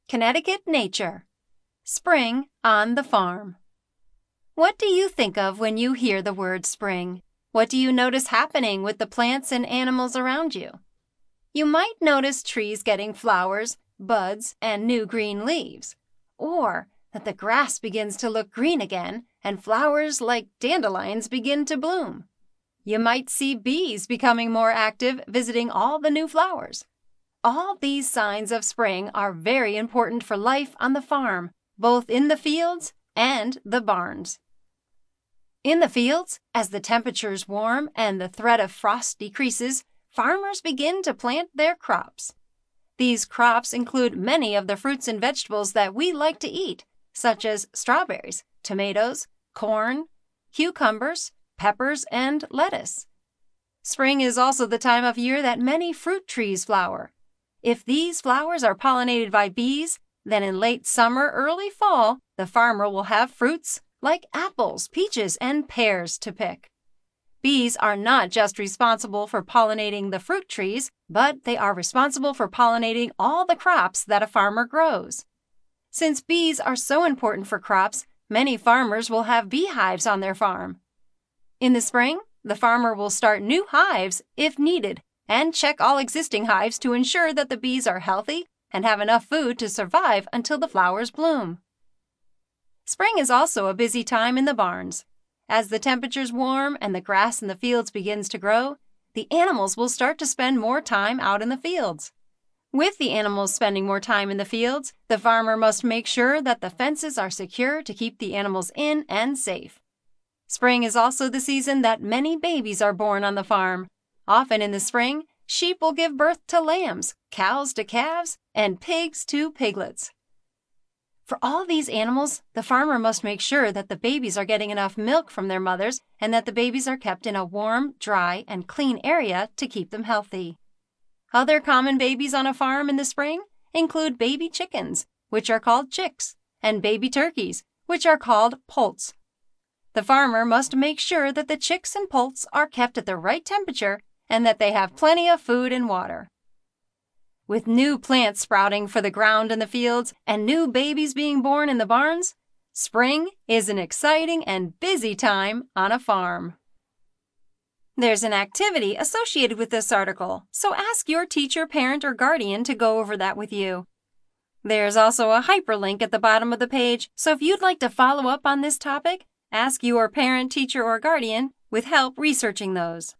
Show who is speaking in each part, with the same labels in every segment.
Speaker 1: Connecticut Nature. Spring on the farm. What do you think of when you hear the word spring? What do you notice happening with the plants and animals around you? You might notice trees getting flowers, buds, and new green leaves, or that the grass begins to look green again and flowers like dandelions begin to bloom. You might see bees becoming more active, visiting all the new flowers. All these signs of spring are very important for life on the farm, both in the fields and the barns. In the fields, as the temperatures warm and the threat of frost decreases, farmers begin to plant their crops. These crops include many of the fruits and vegetables that we like to eat, such as strawberries, tomatoes, corn, cucumbers, peppers, and lettuce. Spring is also the time of year that many fruit trees flower. If these flowers are pollinated by bees, then in late summer, early fall, the farmer will have fruits like apples, peaches, and pears to pick. Bees are not just responsible for pollinating the fruit trees, but they are responsible for pollinating all the crops that a farmer grows. Since bees are so important for crops, many farmers will have beehives on their farm. In the spring, the farmer will start new hives if needed and check all existing hives to ensure that the bees are healthy and have enough food to survive until the flowers bloom. Spring is also a busy time in the barns. As the temperatures warm and the grass in the fields begins to grow, the animals will start to spend more time out in the fields. With the animals spending more time in the fields, the farmer must make sure that the fences are secure to keep the animals in and safe. Spring is also the season that many babies are born on the farm. Often in the spring, sheep will give birth to lambs, cows to calves, and pigs to piglets. For all these animals, the farmer must make sure that the babies are getting enough milk from their mothers and that the babies are kept in a warm, dry, and clean area to keep them healthy. Other common babies on a farm in the spring include baby chickens, which are called chicks, and baby turkeys, which are called poults. The farmer must make sure that the chicks and poults are kept at the right temperature and that they have plenty of food and water. With new plants sprouting for the ground in the fields and new babies being born in the barns, spring is an exciting and busy time on a farm. There's an activity associated with this article, so ask your teacher, parent, or guardian to go over that with you. There's also a hyperlink at the bottom of the page, so if you'd like to follow up on this topic, ask your parent, teacher, or guardian with help researching those.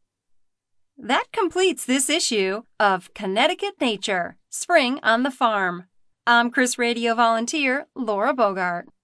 Speaker 1: That completes this issue of Connecticut Nature, Spring on the Farm. I'm Chris Radio volunteer Laura Bogart.